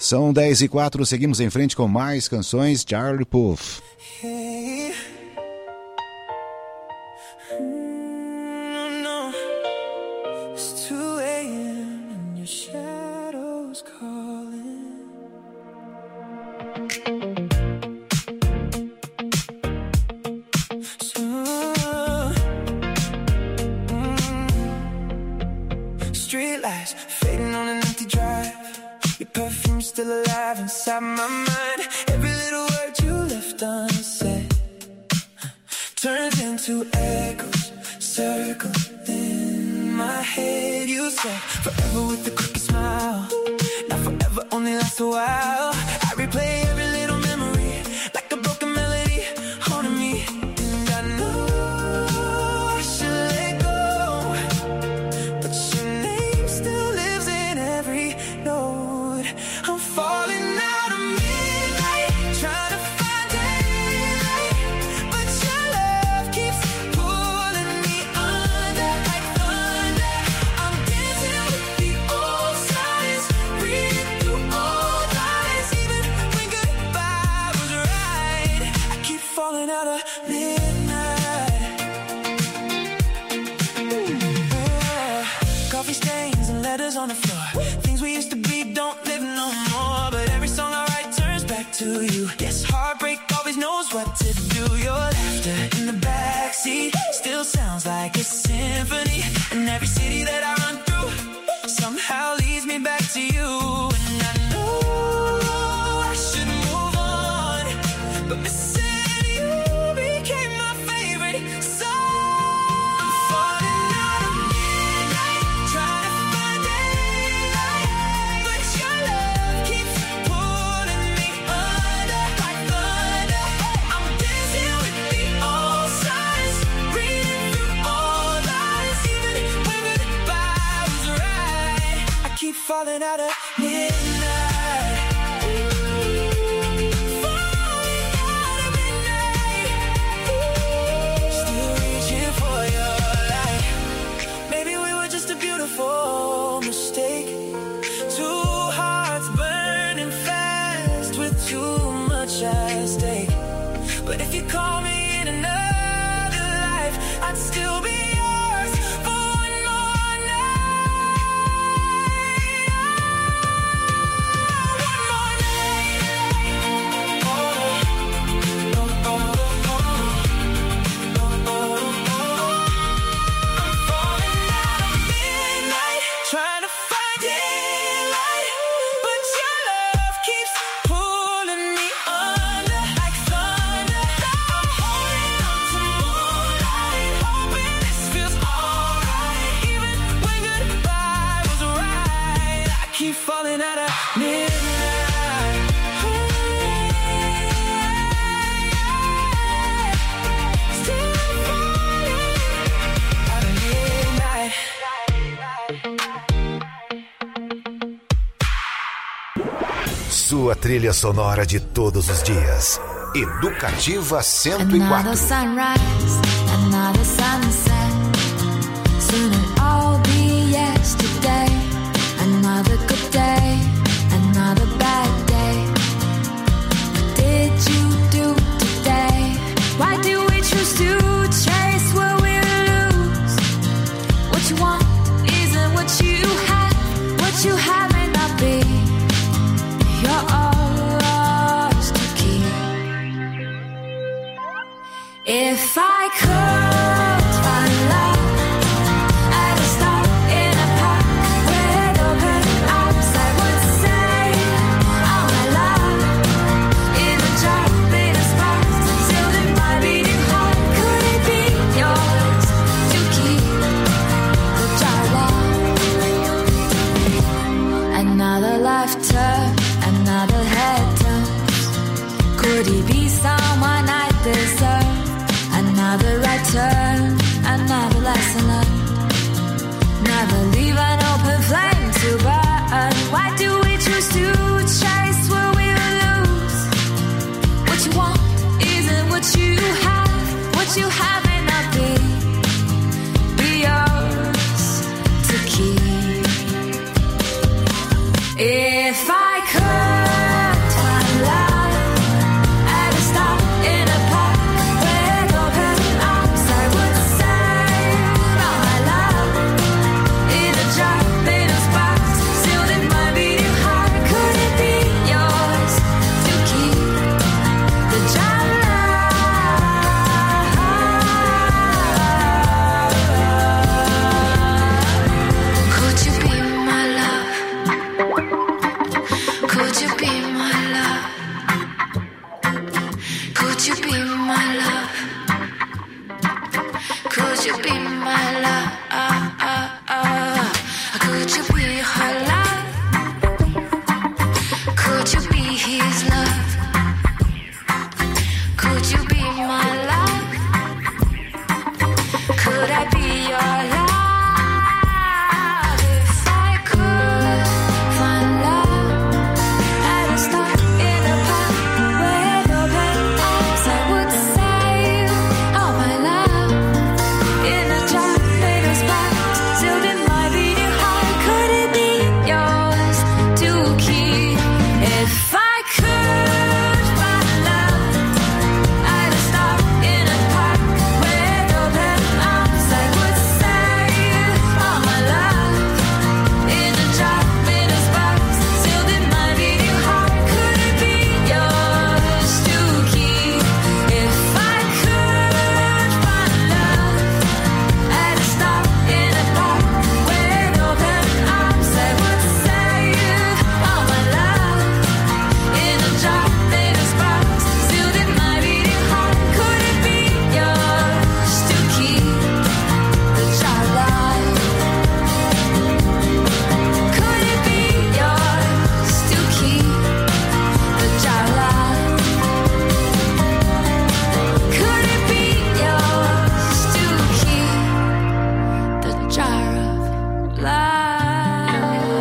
São 10h04, seguimos em frente com mais canções. Charlie Puth. Hey. No. It's 2 a.m. and your shadow's calling. Street lights fading on an empty drive. Your perfume's still alive inside my mind. Every little word you left unsaid turns into echoes, circles in my head. You said forever with a crooked smile. Now forever only lasts a while. I replay every little memory like a broken melody haunting me. And I know I should let go, but your name still lives in every note. I'm falling out of midnight, trying to find daylight, but your love keeps pulling me under like thunder. I'm dancing with the old signs, reading through old lines, even when goodbye was right. I keep falling out of midnight. Coffee stains and letters on the floor. Things we used to be don't live no more. But every song I write turns back to you. Yes, heartbreak always knows what to do. Your laughter in the backseat still sounds like a symphony. And every city that I run through somehow leads me back to you. And I know I should move on, but missing you became my favorite song. I'm falling out of midnight, trying to find daylight, but your love keeps pulling me under like thunder. I'm dancing with the old signs, reading through old lines, even when goodbye was right. I keep falling out of midnight. Falling out of midnight. Still reaching for your light. Maybe we were just a beautiful mistake. Two hearts burning fast with too much at stake. But if you call me in another life, I'd still be yours for one more night. One more night. Oh, oh, oh, oh, oh, oh. I'm falling out of midnight, trying to find daylight, but your love keeps pulling me under like thunder. I'm holding on to moonlight, hoping this feels alright, even when goodbye was right. I keep falling out of midnight. Still falling out of midnight. Sua trilha sonora de todos os dias. Educativa 104. Another sunrise, another sunset. Soon it'll all be yesterday. Another good day, another bad day. What did you do today? Why do we choose to chase what we lose? What you want isn't what you have. What you have may not be yours to keep. If I could find love at a stop in a park with open arms, I would say all my love in a jar made of sparks, sealed in my beating heart. Could it be yours to keep? The jar love. Another life turn, another head turns. Could he be someone I deserve? Another right turn, another lesson learned. Never leave an open flame to burn. Why do we choose to chase what we lose? What you want isn't what you have. What you have may not be yours to keep. If I could Could you be my love? Could you be my love? Could you be my love? Could you be her love? Could you be his love? Could you be my love? Could I be your love? If I could find love at a stop in a park with open arms, I would save all my love in a jar made of sparks, sealed in my beating heart. Could it be yours to keep? If I could find love at a stop in a park with open arms, I would save all my love in a jar made of sparks, sealed in my beating heart. Could it be yours to keep? If I could find love at a stop in a park with open arms, I would save all my love in a jar made of sparks, sealed in my beating heart. Could it be yours to keep the jar alive? Could it be yours to keep the jar alive? Could it be yours to keep the jar of love?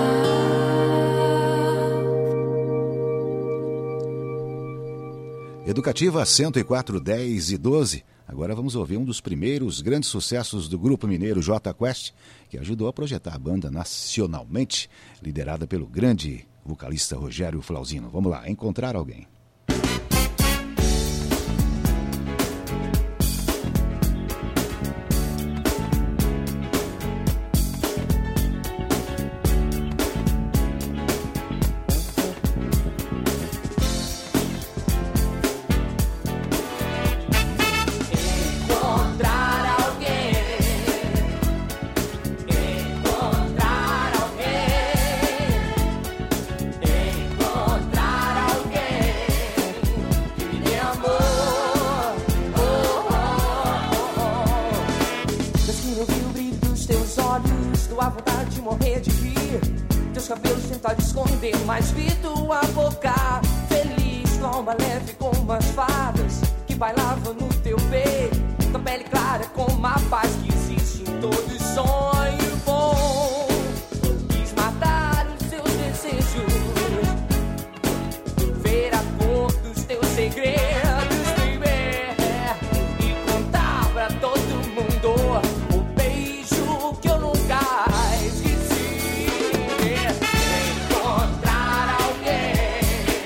Educativa 104, 10 e 12. Agora vamos ouvir um dos primeiros grandes sucessos do grupo mineiro Jota Quest, que ajudou a projetar a banda nacionalmente, liderada pelo grande vocalista Rogério Flauzino. Vamos lá, Encontrar Alguém. Encontrar alguém, encontrar alguém que me dê amor. Deus que não viu o brilho dos teus olhos, tua vontade de morrer de rir. Teus cabelos tentaram esconder, mas vi tua boca feliz, tua alma leve como as fadas que bailavam no teu peito, tua pele clara como a paz que existe em todo sonho bom. Quis matar os seus desejos, ver a cor dos teus segredos, baby, e contar pra todo mundo o beijo que eu nunca esqueci. Encontrar alguém,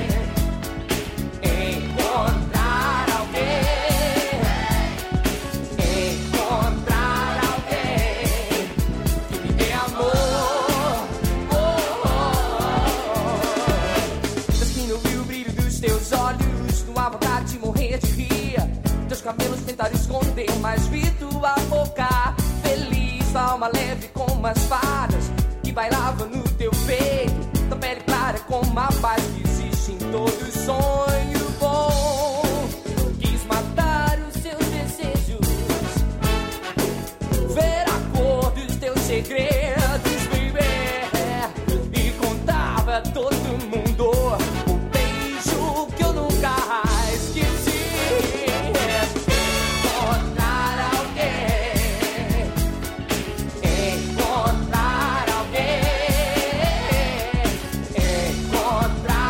encontrar alguém, encontrar alguém que me dê amor. Deus que não viu o brilho dos teus olhos, tua vontade de morrer de rir. Teus cabelos tentaram esconder, mas vi tua boca feliz, tua alma leve como as fadas que bailavam no teu peito, tua pele clara como a paz que existe em todo sonho bom. Quis matar os seus desejos, ver a cor dos teus segredos, baby, e contar pra todo mundo o beijo que eu nunca esqueci. Encontrar alguém, encontrar alguém, encontrar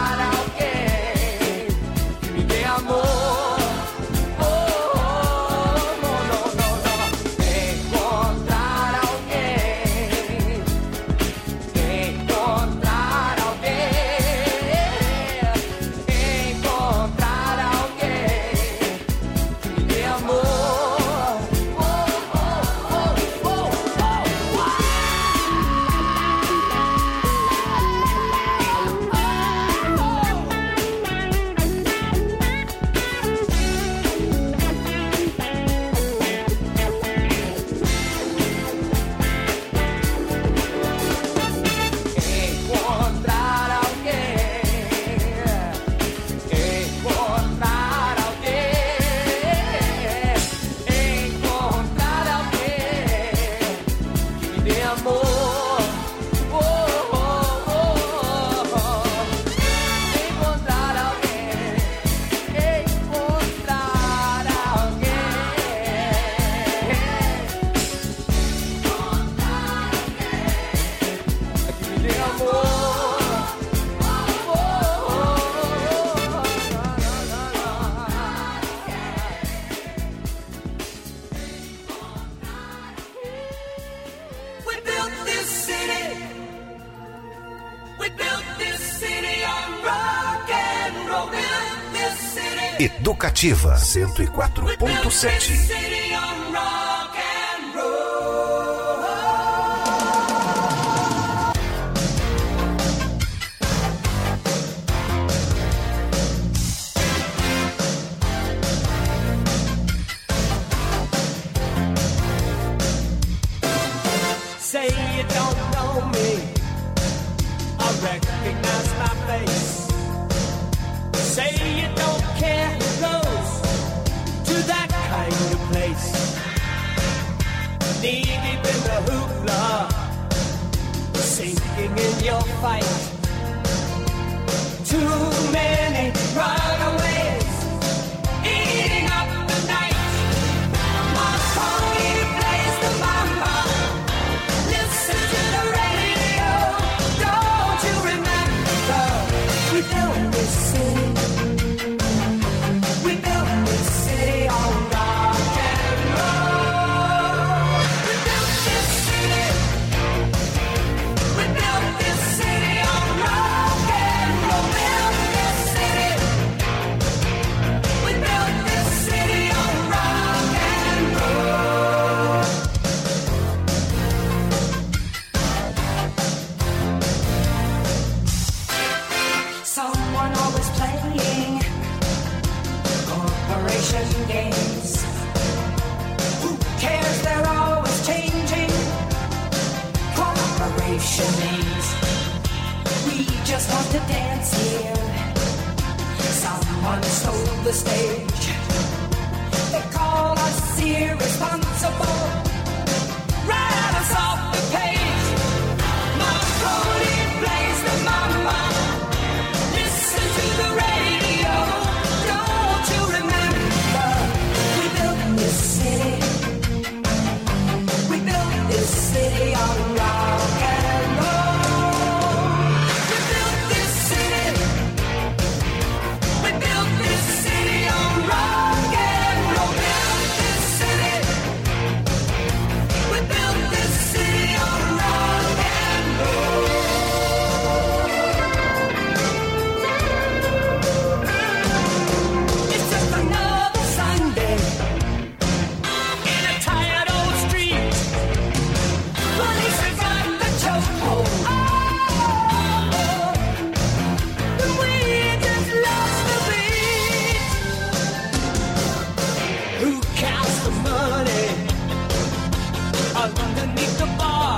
Educativa 104.7. Say you don't know me, I recognize my face. Say you don't care who goes to that kind of place. Knee deep in the hoopla, sinking in your fight. Too many runaways, eating up the night. My pony plays the mama. Listen to the radio. Don't you remember? We built this city. We built this city on rock and roll. We built this city. We built this city on rock and roll. Built this city. We built this city on rock and roll. Someone always playing corporation games. Who cares? They're always changing corporation names. We just want to dance here. Someone stole the stage. They call us irresponsible. Write us off the page. Marconi plays the mama. Listen to the radio. Don't you remember? We built this city. We built this city on rock and roll. We built this city. We built this city on rock and roll. Built this city. We built this city on rock and roll. It's just another Sunday in a tired old street. Police have got the chokehold. And we just lost the beat. Who counts the money underneath the bar?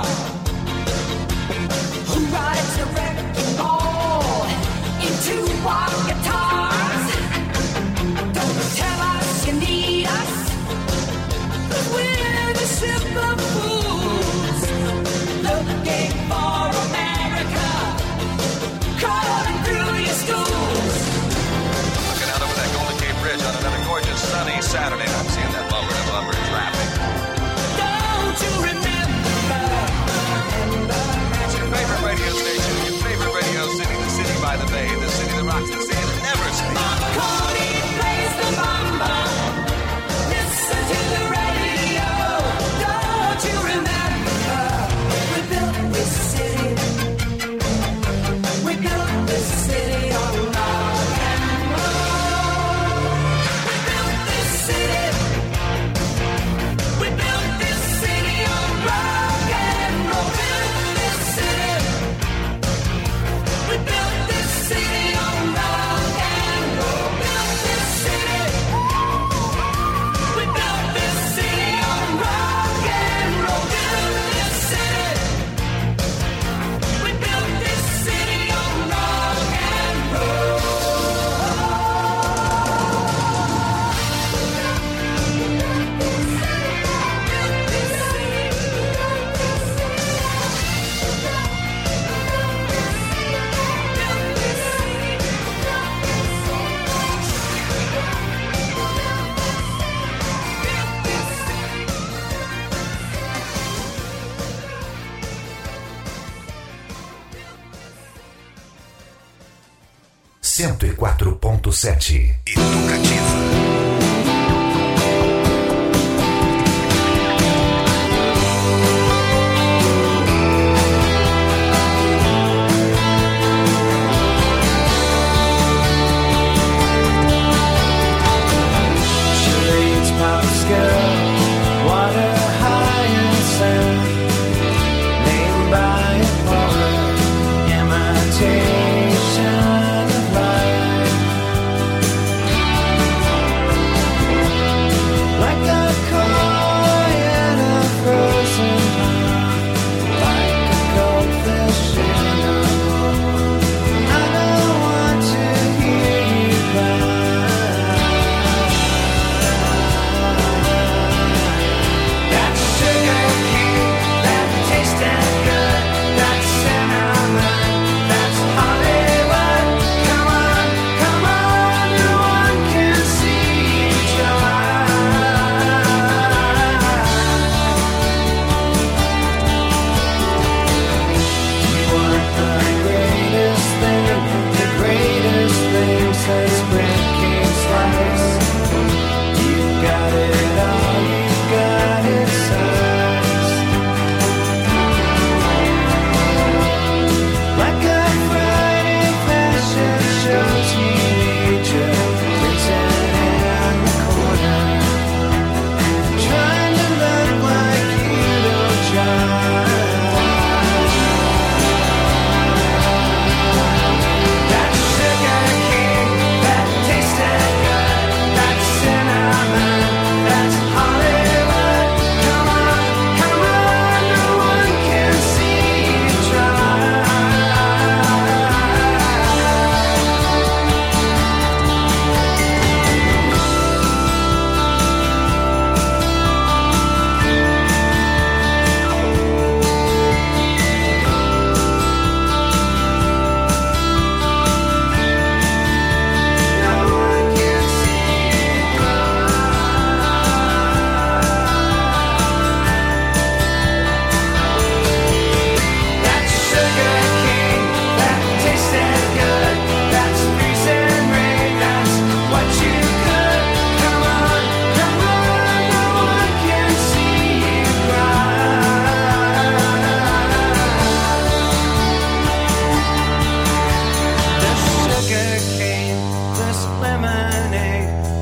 Who rides the wrecking ball into our guitars? Don't tell us you need us, 'cause we're the simple fools looking for America, crawling through your schools. Looking out over that Golden Gate Bridge on another gorgeous sunny Saturday. I'm seeing that bumper to bumper traffic. Don't you remember? It's your favorite radio station, your favorite radio city, the city by the bay, the city that rocks, the city that never sleeps. Cody plays the mamba. Listen to the radio. Don't you remember? We built this city. We built this city on rock and roll. We built this city. We built this city on rock and roll. Built this city. We built this city on rock and roll. Built this city. We built this city on rock and roll. Built this city. We built this city on rock and roll. Cento e 104.7. Educativa.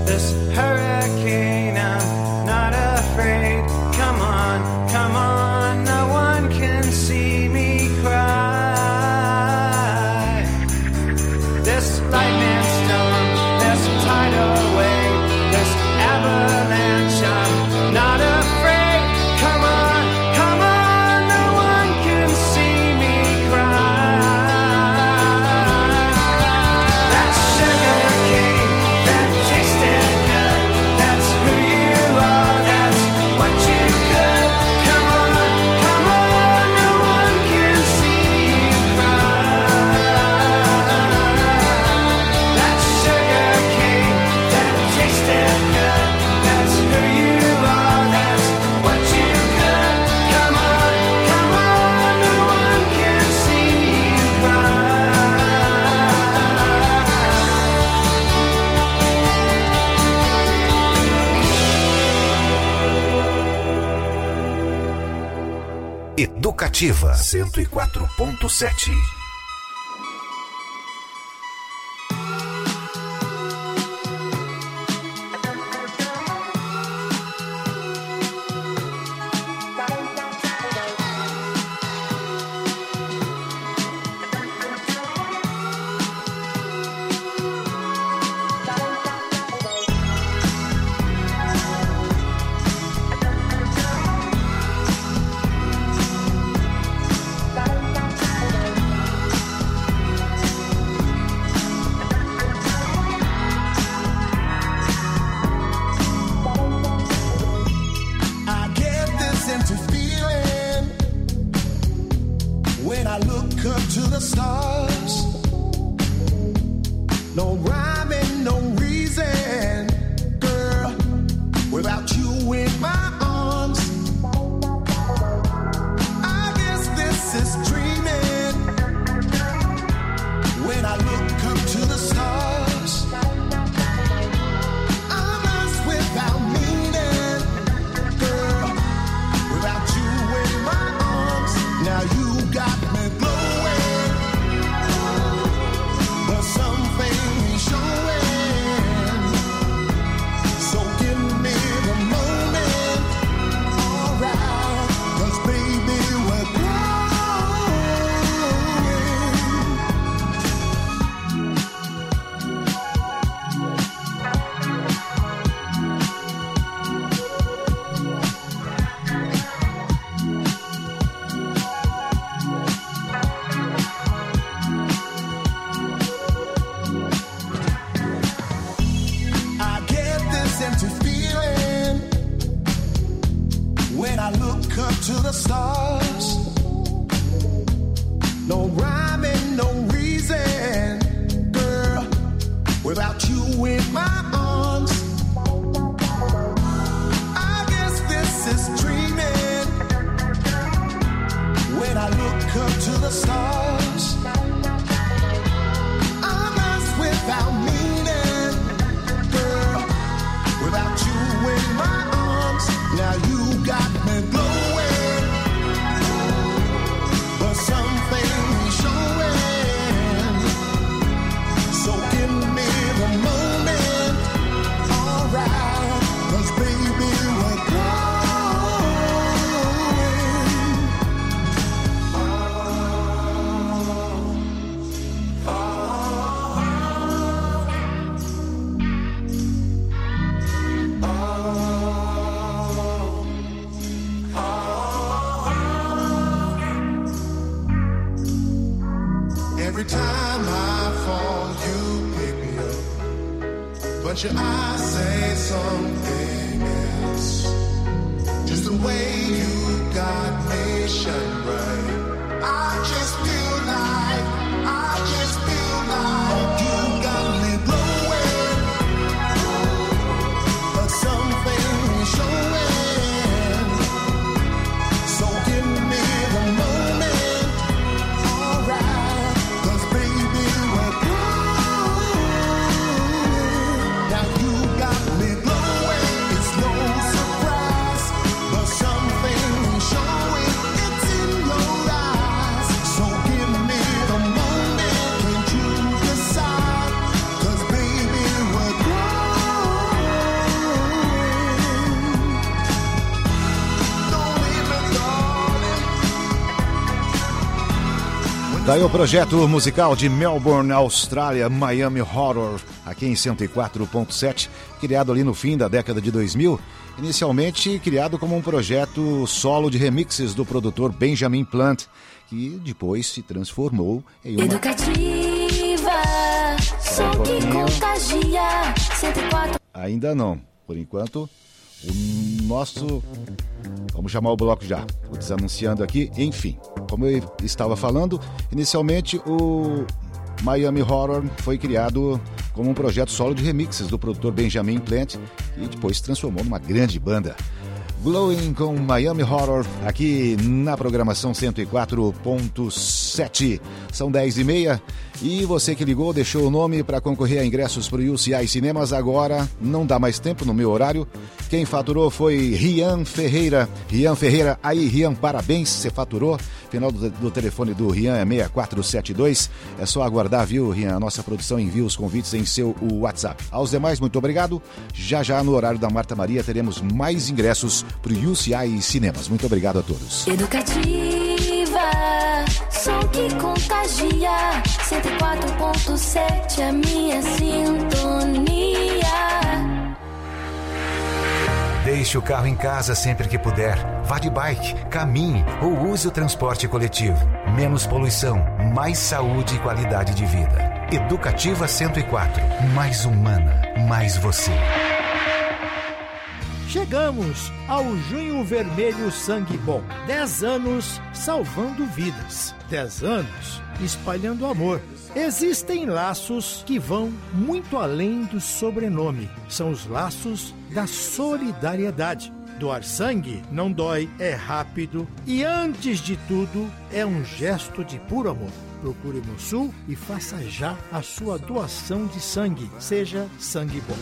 this hurricane. I'm not afraid. Come on, no one can see me cry. This lightning storm, this tidal wave, this avalanche, I'm not afraid. Come on, no one can see me cry. That sugar cane, that tasted good, that's who you are, that's what you could. Come on, no one can see you cry. That sugar cane, that tasted good, that's who you are, that's what you could. Come on, no one can see you cry. Educativa 104.7. I get this empty feeling when I look up to the stars. No rhyme and no reason, girl, without you in my arms. I guess this is dreaming when I look up to the stars. I'm lost without meaning, girl, without you in my arms. Now you got me glowing, but something ain't showing. So give me the moment, alright, 'cause baby we're I get this empty feeling when I look up to the stars. No rhyme and no reason, girl, without you in my arms. I guess this is dreaming when I look up to the stars. I'm lost without meaning, girl, without you in my arms. Now you got me glowing, but something ain't showing. So give me the moment, alright, 'cause baby we're Every time I fall, you pick me up, but your eyes say something else. Just the way you got me shine bright. I just feel like you got me glowing, but something ain't showing. So give me the moment, alright, 'cause baby we're growing. Now you got me glowing, it's no surprise, but something ain't showing. It's in your eyes, so give Daí o projeto musical de Melbourne, Austrália, Miami Horror, aqui em 104.7, criado ali no fim da década de 2000, inicialmente criado como um projeto solo de remixes do produtor Benjamin Plant, que depois se transformou em uma... Educativa, som que contagia, 104. Ainda não, por enquanto, o nosso... Vamos chamar o bloco já, vou desanunciando aqui, enfim. Como eu estava falando, inicialmente o Miami Horror foi criado como um projeto solo de remixes do produtor Benjamin Plant e depois se transformou numa grande banda. Glowing com Miami Horror, aqui na programação 104.7. São 10h30 e você que ligou, deixou o nome para concorrer a ingressos para o UCI Cinemas. Agora não dá mais tempo no meu horário. Quem faturou foi Rian Ferreira. Rian Ferreira, aí Rian, parabéns, você faturou. Final do telefone do Rian é 6472. É só aguardar, viu, Rian? A nossa produção envia os convites em seu WhatsApp. Aos demais, muito obrigado. Já no horário da Marta Maria teremos mais ingressos para o UCI Cinemas. Muito obrigado a todos. Educativa, som que contagia, 104.7, a minha sintonia. Deixe o carro em casa sempre que puder. Vá de bike, caminhe ou use o transporte coletivo. Menos poluição, mais saúde e qualidade de vida. Educativa 104, mais humana, mais você. Chegamos ao Junho Vermelho Sangue Bom. 10 anos salvando vidas. 10 anos espalhando amor. Existem laços que vão muito além do sobrenome. São os laços da solidariedade. Doar sangue não dói, é rápido e, antes de tudo, é um gesto de puro amor. Procure no Sul e faça já a sua doação de sangue. Seja sangue bom.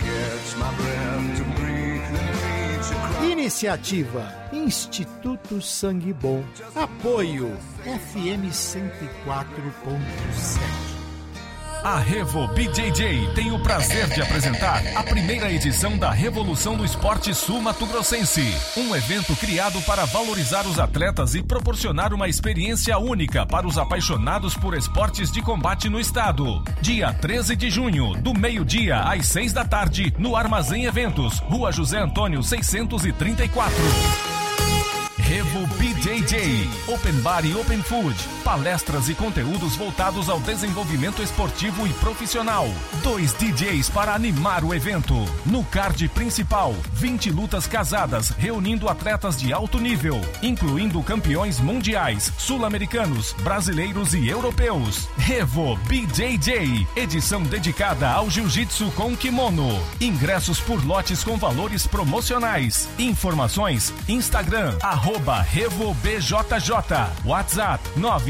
Iniciativa Instituto Sangue Bom. Apoio FM 104.7. A Revo BJJ tem o prazer de apresentar a primeira edição da Revolução do Esporte Sul-Mato-Grossense, um evento criado para valorizar os atletas e proporcionar uma experiência única para os apaixonados por esportes de combate no estado. Dia 13 de junho, do meio-dia às 6 da tarde, no Armazém Eventos, Rua José Antônio 634. Revo BJJ, Open Bar e Open Food, palestras e conteúdos voltados ao desenvolvimento esportivo e profissional. 2 DJs para animar o evento. No card principal, 20 lutas casadas reunindo atletas de alto nível, incluindo campeões mundiais, sul-americanos, brasileiros e europeus. Revo BJJ, edição dedicada ao jiu-jitsu com kimono. Ingressos por lotes com valores promocionais. Informações, Instagram, @RevoBJJ, WhatsApp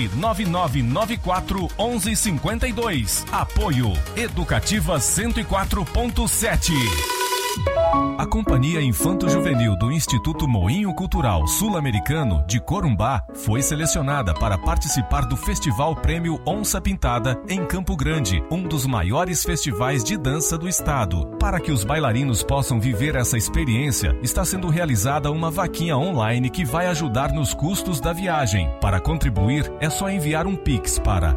999941152. Apoio Educativa 104.7. A Companhia Infanto-Juvenil do Instituto Moinho Cultural Sul-Americano de Corumbá foi selecionada para participar do Festival Prêmio Onça Pintada em Campo Grande, um dos maiores festivais de dança do estado. Para que os bailarinos possam viver essa experiência, está sendo realizada uma vaquinha online que vai ajudar nos custos da viagem. Para contribuir, é só enviar um Pix para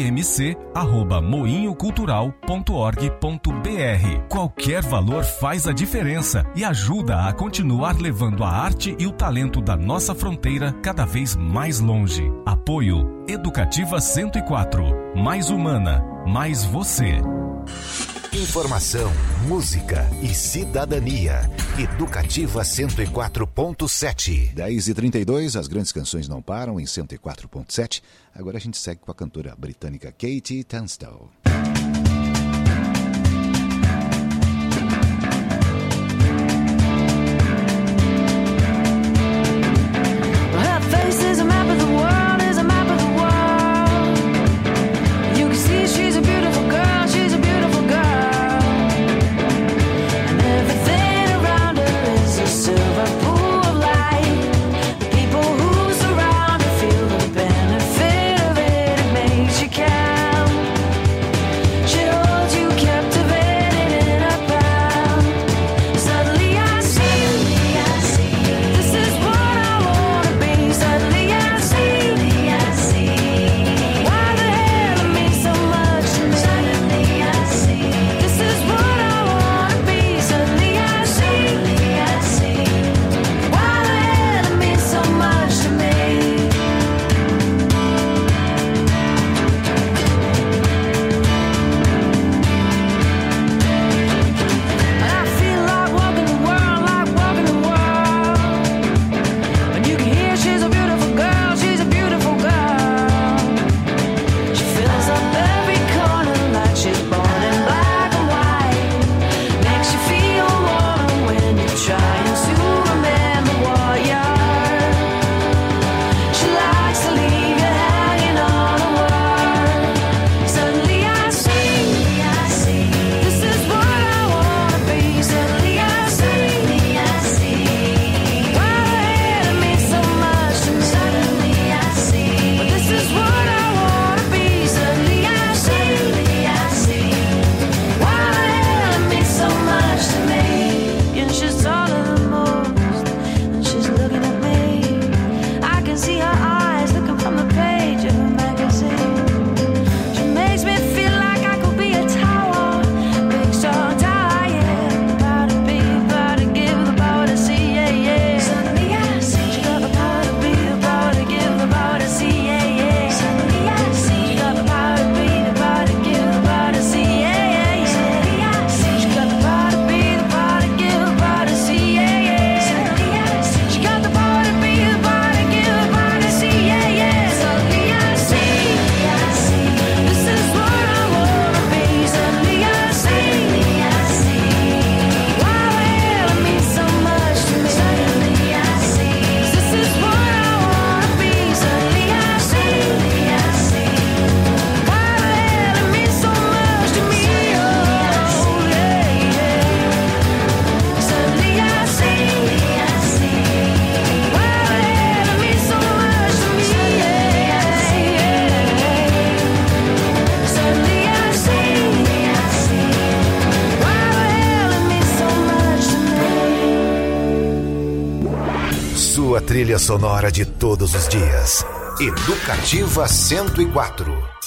imc@moinhocultural.org.br. Qualquer valor faz a diferença e ajuda a continuar levando a arte e o talento da nossa fronteira cada vez mais longe. Apoio Educativa 104. Mais humana, mais você. Informação, música e cidadania. Educativa 104.7. 10h32, as grandes canções não param em 104.7. Agora a gente segue com a cantora britânica Katie Tunstall. Feel the benefit of it, it makes you count. sua trilha sonora de todos os dias. Educativa 104.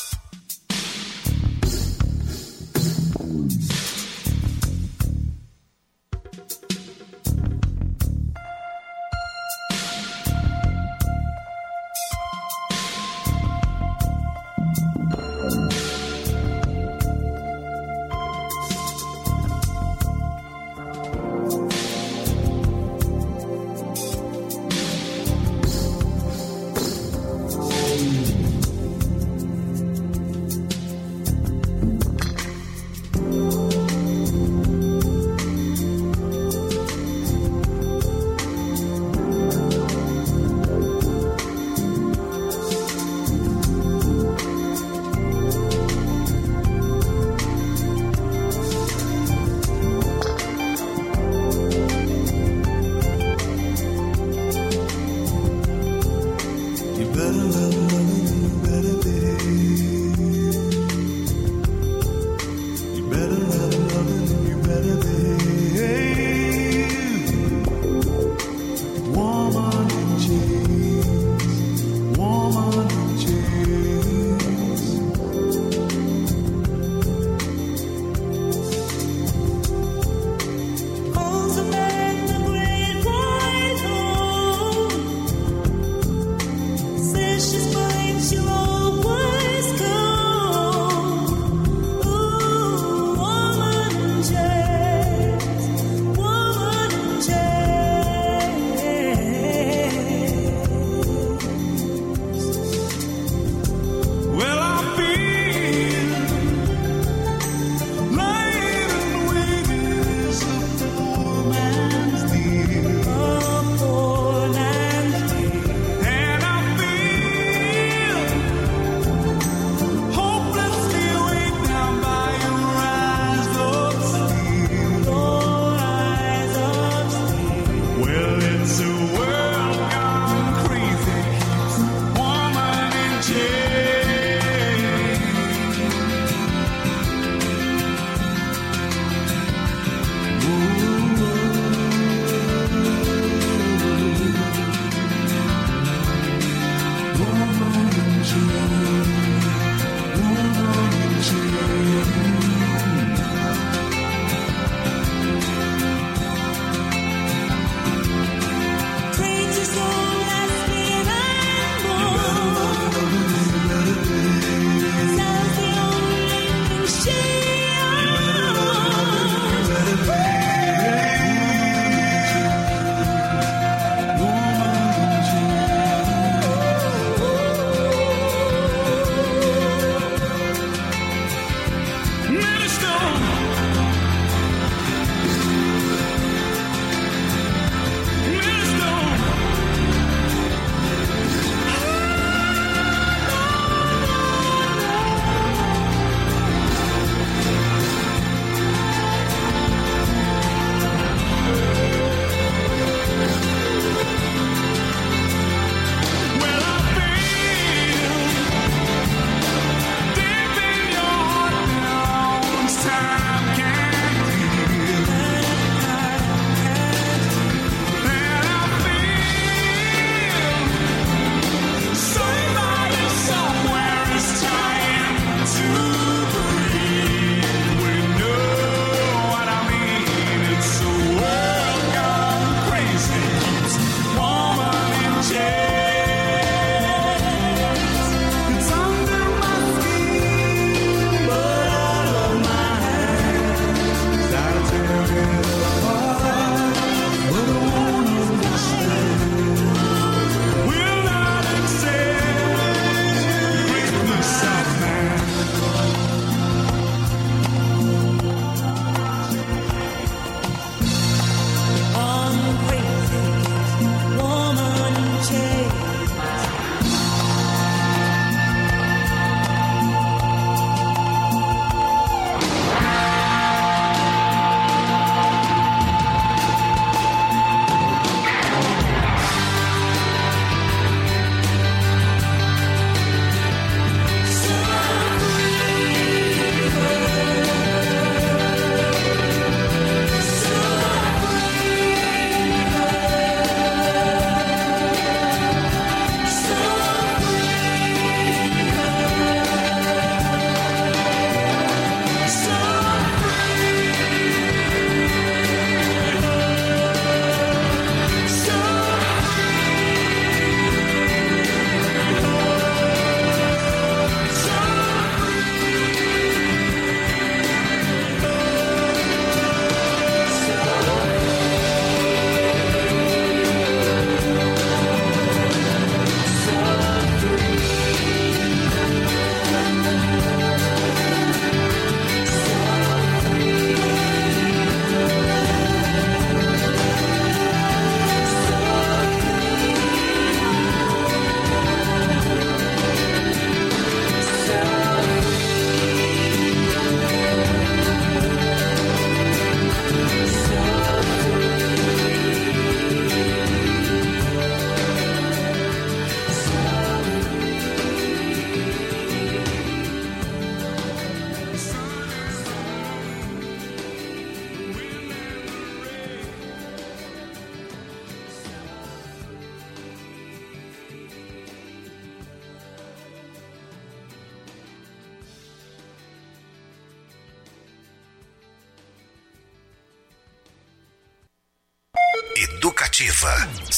Educativa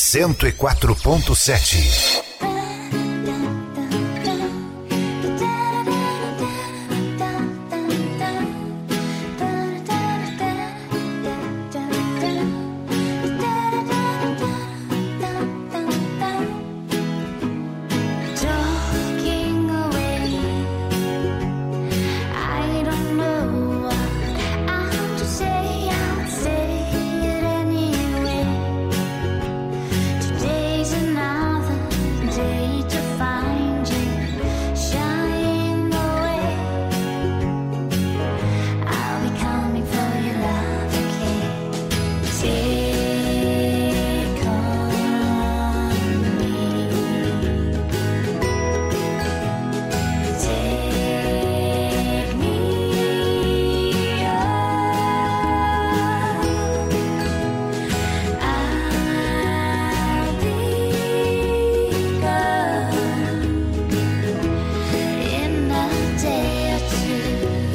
104.7. Today's another day to find you shying away. I'll be coming for your love again. Take on me. Take me I'll be gone in a day or two.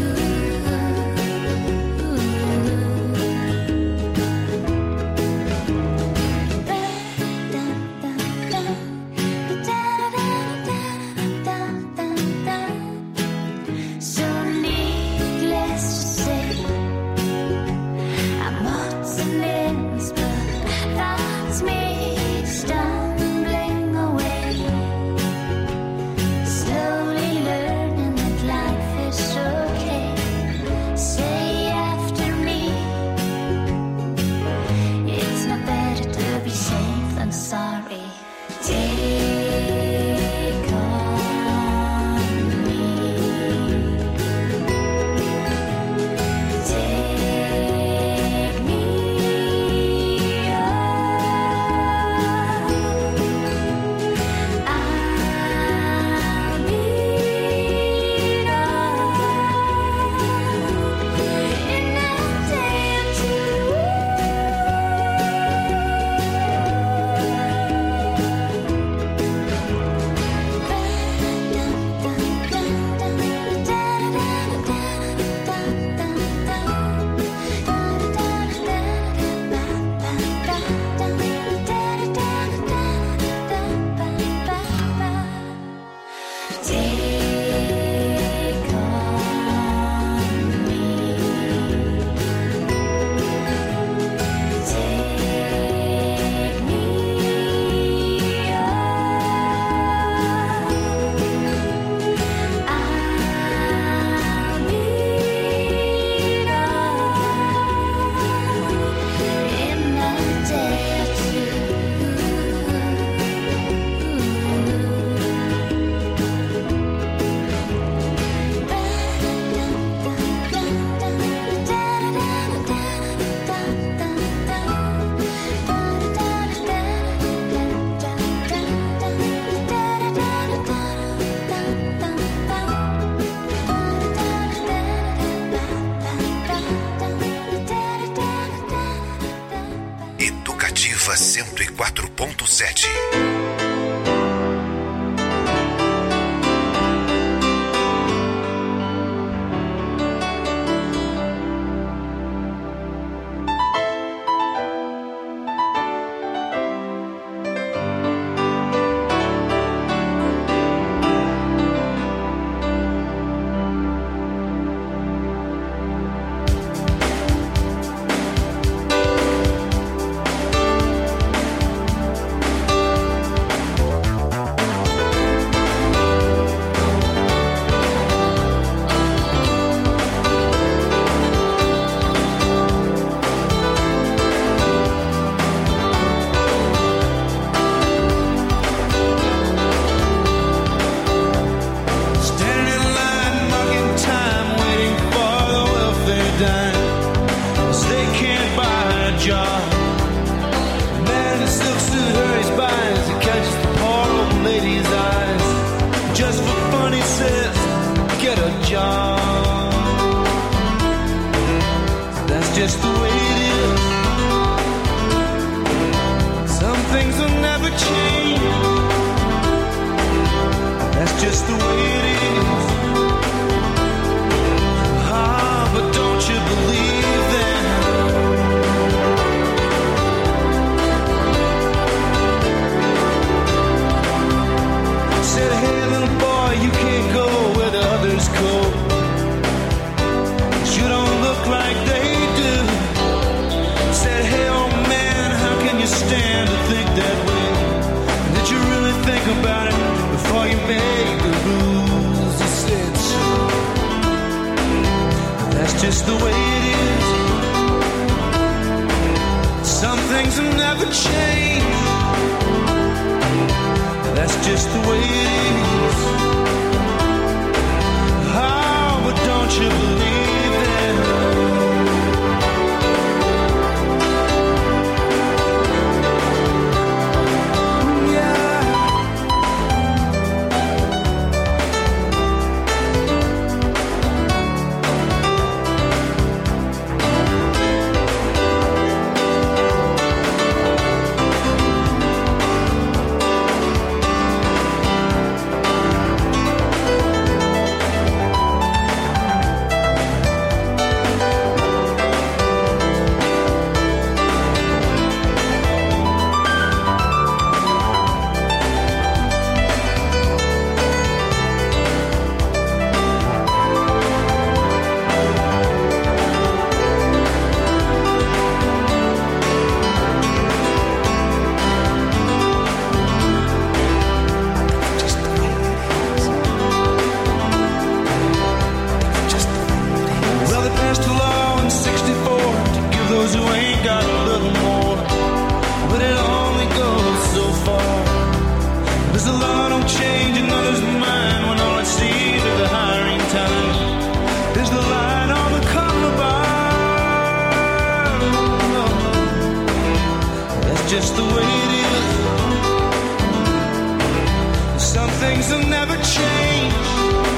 So needless to say, I'm odds and ends, but that's me stumbling away. Slowly learning that life is okay. Say after me, it's not better to be safe than sorry. Take on me. Take me I'll be gone in a day or two. Take on me. Take me I'll be gone in a day or two. Educativa 104.7. Standing in line, marking time, waiting for the welfare dime. 'Cause they can't buy a job. Man in a silk suit hurries by as he catches the poor old lady's eyes. Just for fun, he says, get a job. That's just the way it is. Some things will never change. That's just the way it is. Ah, but don't you believe them? the way it is. Some things will never change. That's just the way it is. Oh, but don't you believe that? Just the way it is. Some things will never change.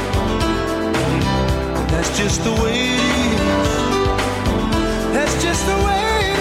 That's just the way it is. That's just the way it is.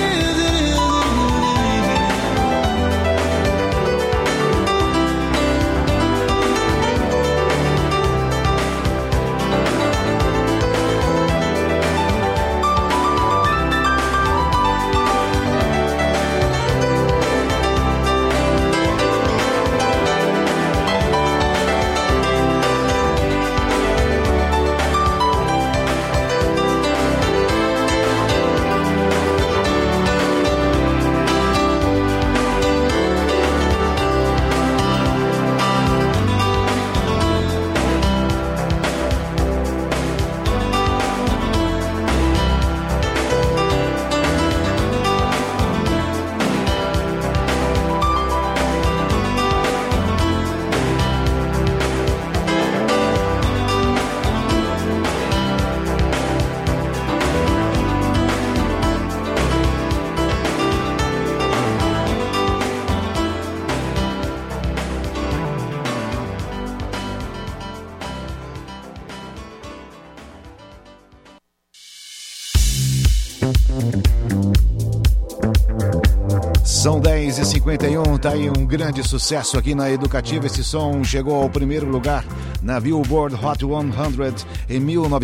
São 10h51, tá aí um grande sucesso aqui na Educativa. Esse som chegou ao primeiro lugar na Billboard Hot 100 em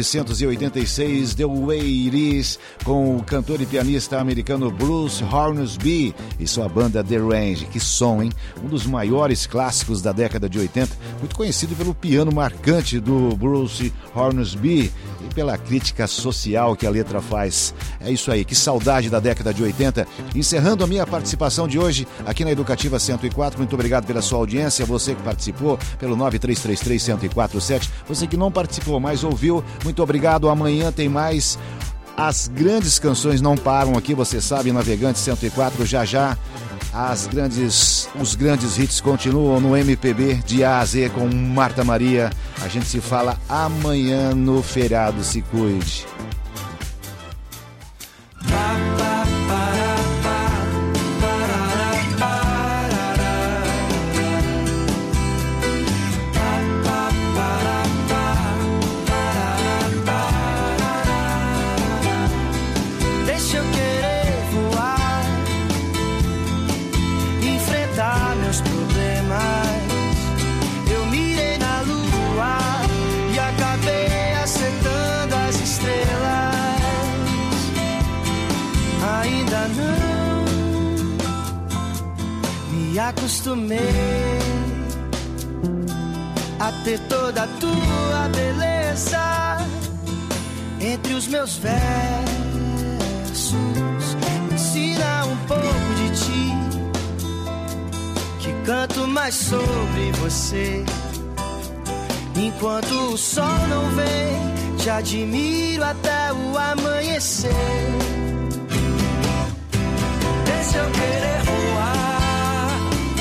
1986, The Way It Is, com o cantor e pianista americano Bruce Hornsby e sua banda The Range. Que som, hein? Um dos maiores clássicos da década de 80, muito conhecido pelo piano marcante do Bruce Hornsby e pela crítica social que a letra faz. É isso aí, que saudade da década de 80. Encerrando a minha participação de hoje aqui na Educativa 104, muito obrigado pela sua audiência, você que participou pelo 9333-1047, você que não participou, mas ouviu, muito obrigado. Amanhã tem mais. As grandes canções não param aqui, você sabe, Navegante 104, já os grandes hits continuam no MPB de A a Z com Marta Maria. A gente se fala amanhã no feriado, se cuide. Acostumei a ter toda a tua beleza entre os meus versos. Me ensina um pouco de ti, que canto mais sobre você. Enquanto o sol não vem te admiro até o amanhecer. Deixa eu querer voar,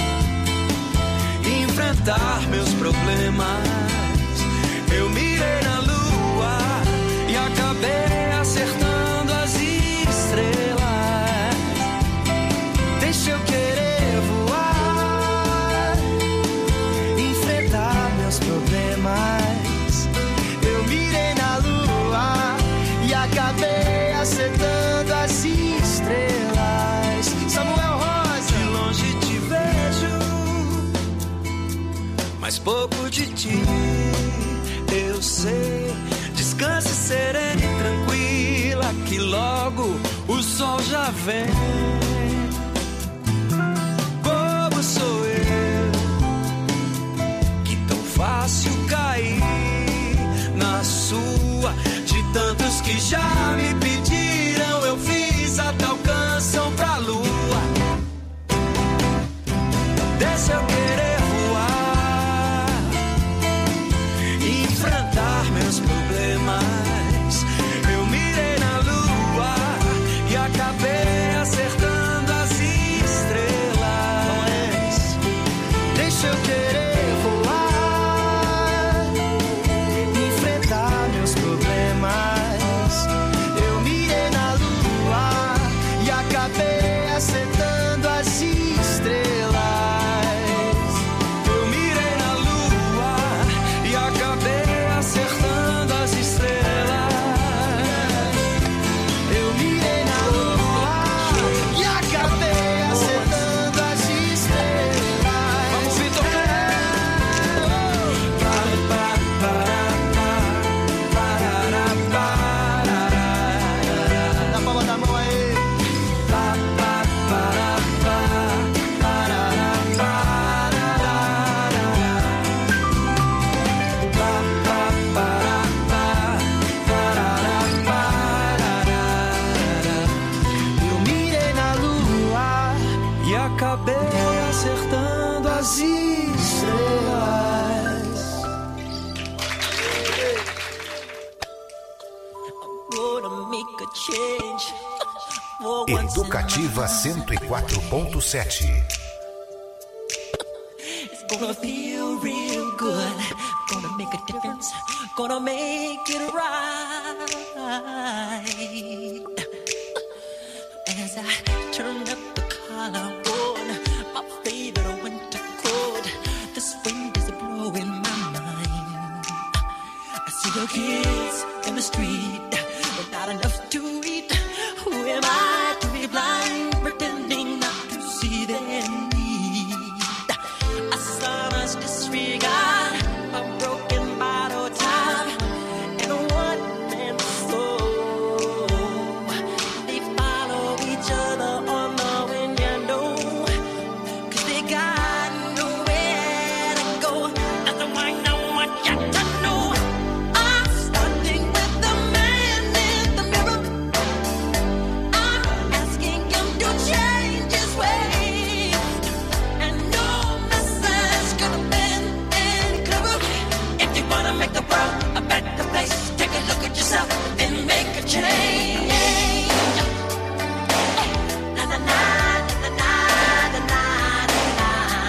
enfrentar meus problemas. Eu mirei na lua e acabei acertando as estrelas. Deixa eu querer voar, enfrentar meus problemas. Eu mirei na lua e acabei acertando as estrelas. Samuel Rosa, de longe te vejo, mas pouco de ti eu sei. Descanse serena e tranquila, que logo o sol já vem. Bobo sou eu, que tão fácil cair na sua. De tantos que já me pediram, eu fiz a tal canção pra lua. Deixa eu querer voar, enfrentar meus problemas. Eu mirei na lua e acabei acertando as estrelas. Deixa eu querer voar, enfrentar meus problemas. Eu mirei na lua e acabei acertando as estrelas. Eu mirei na lua e acabei acertando as estrelas. Eu mirei na lua e acabei acertando as estrelas. Vamos, Vitor! Na palma da mão aí. Eu mirei na lua e acabei acertando as estrelas. Gonna make a change. For once in Educativa my 104.7. It's gonna feel real good. Gonna make a difference. Gonna make it right. As I turn up the collar on my favorite winter coat, this wind is blowing my mind. I see the kids in the street with not enough to eat. Who am I to be blind, pretending not to see their need? A sonorous disregard, a broken bottle top, and a one-man soul. They follow each other on the wind, you know, 'cause they got nowhere to go. That's why I want you to know I'm starting with the man in the mirror. I'm asking him to change his ways, and no message could have been any clearer. If you wanna make the world a better place, take a look at yourself and make a change. Na na na na na na na na.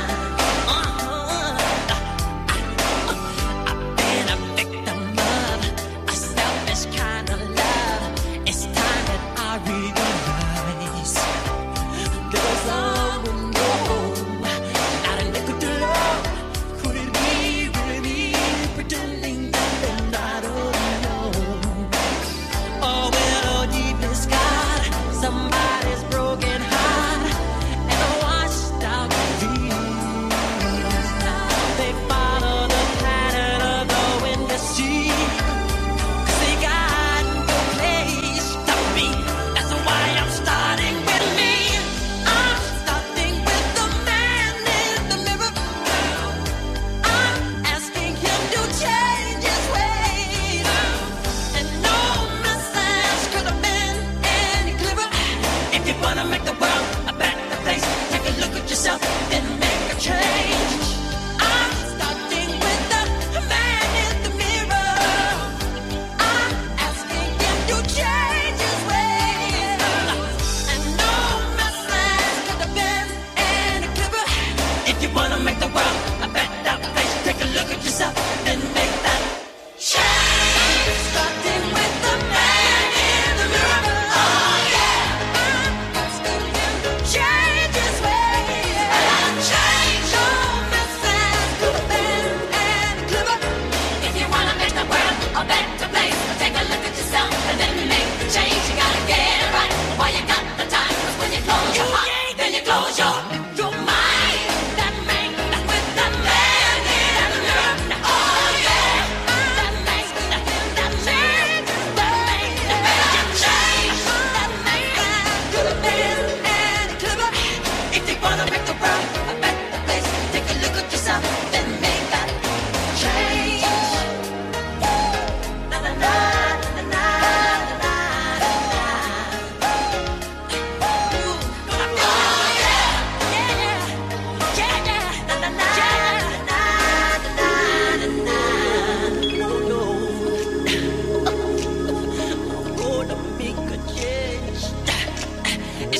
I've been a victim of a selfish kind of love. It's time that I realize there's someone know not a nickel to love. Could it be really me pretending that I don't know? Oh well, deep in the sky, somebody's broken heart and a washed out dreams. They follow the pattern of the wind to sea, 'cause they got no place to be. That's why I'm starting with me. I'm starting with the man in the mirror. I'm asking him to change his ways, and no message could have been any clearer. If you wanna make the world a better place, take a look at yourself and make a change. I'm starting with the man in the mirror. I'm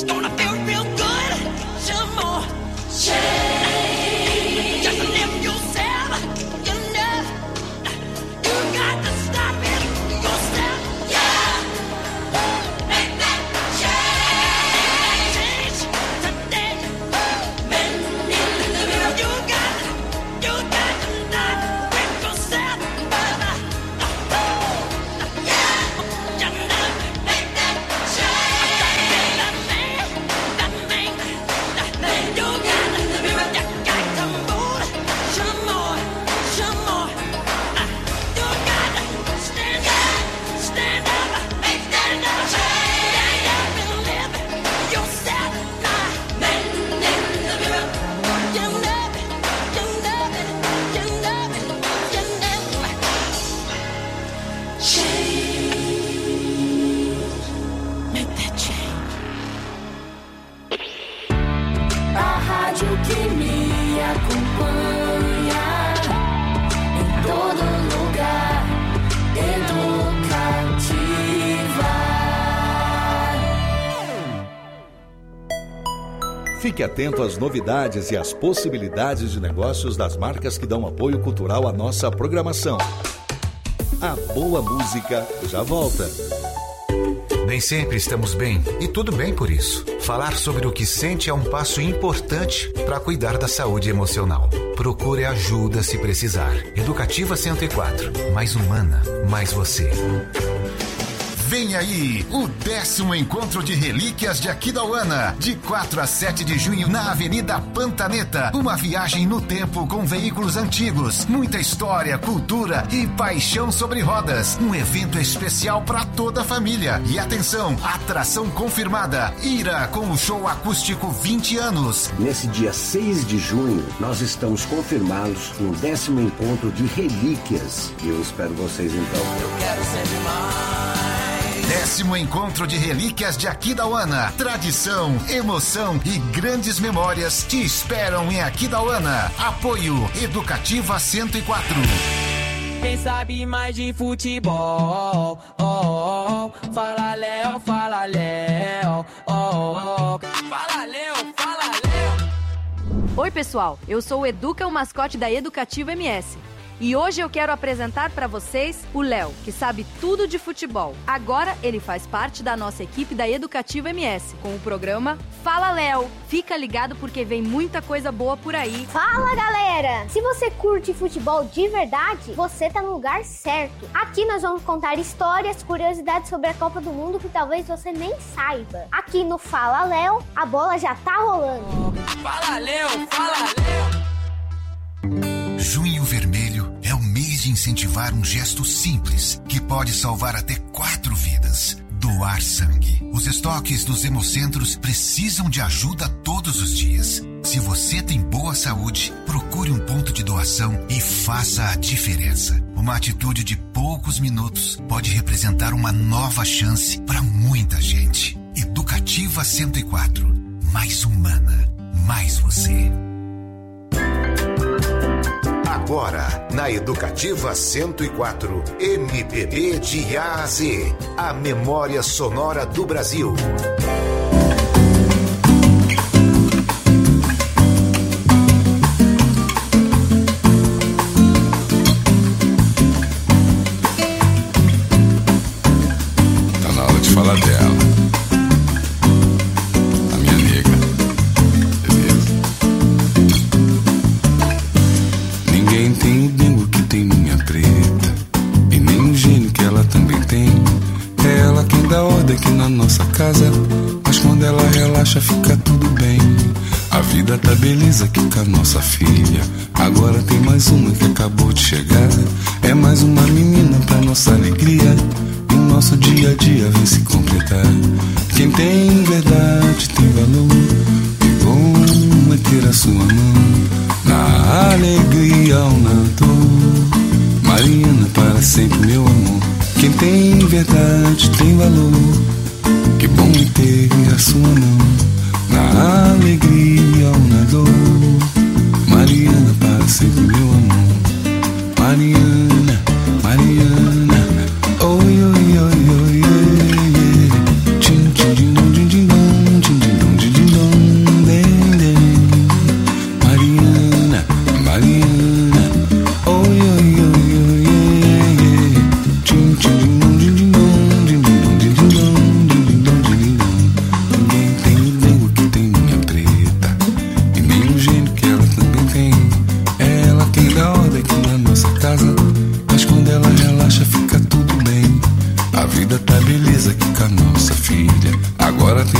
It's gonna feel real good. Some more change. Just live yourself. You know, you got to stop it yourself. Yeah, make that change today. Men in the mirror, you got to not with yourself. Yeah, you know, make that change. That man, you got to move. Some more. You got to stand up, stand up, stand up and live yourself. Men in the mirror, you know it. Change, make that change. A rádio que me acompanha em todo lugar, educativa. Fique atento às novidades e às possibilidades de negócios das marcas que dão apoio cultural à nossa programação. A boa música já volta. Nem sempre estamos bem, e tudo bem por isso. Falar sobre o que sente é um passo importante para cuidar da saúde emocional. Procure ajuda se precisar. Educativa 104. Mais humana, mais você. Vem aí o 10º Encontro de Relíquias de Aquidauana, de 4 a 7 de junho na Avenida Pantaneta. Uma viagem no tempo com veículos antigos, muita história, cultura e paixão sobre rodas. Um evento especial para toda a família. E atenção, atração confirmada, Ira com o show acústico 20 anos. Nesse dia 6 de junho, nós estamos confirmados no 10º Encontro de Relíquias. E eu espero vocês então. Eu quero sempre mais. 10º Encontro de Relíquias de Aquidauana. Tradição, emoção e grandes memórias te esperam em Aquidauana. Apoio Educativa 104. Quem sabe mais de futebol? Fala Léo, fala Léo. Fala Léo, fala Léo. Oi pessoal, eu sou o Educa, o mascote da Educativa MS. E hoje eu quero apresentar para vocês o Léo, que sabe tudo de futebol. Agora ele faz parte da nossa equipe da Educativa MS, com o programa Fala Léo. Fica ligado porque vem muita coisa boa por aí. Fala galera! Se você curte futebol de verdade, você tá no lugar certo. Aqui nós vamos contar histórias, curiosidades sobre a Copa do Mundo que talvez você nem saiba. Aqui no Fala Léo, a bola já tá rolando. Fala Léo, fala Léo. Junho Vermelho é o mês de incentivar um gesto simples que pode salvar até 4 vidas. Doar sangue. Os estoques dos hemocentros precisam de ajuda todos os dias. Se você tem boa saúde, procure um ponto de doação e faça a diferença. Uma atitude de poucos minutos pode representar uma nova chance para muita gente. Educativa 104. Mais humana, mais você. Agora, na Educativa 104, MPB de A a Z, a memória sonora do Brasil. Tá na hora de falar dela. A minha nega. Beleza? Ninguém tem o dengo que tem minha preta, e nem o gênio que ela também tem. É ela quem dá ordem aqui na nossa casa, mas quando ela relaxa fica tudo bem. A vida tá beleza aqui com a nossa filha, agora tem mais uma que acabou de chegar. É mais uma menina pra nossa alegria, e o nosso dia a dia vem se completar. Quem tem verdade tem valor, e bom é ter a sua mão na alegria ou na dor. Mariana, para sempre, meu amor. Quem tem verdade tem valor. Que bom é ter a sua mão na alegria ou na dor. Mariana, para sempre, meu amor. Mariana.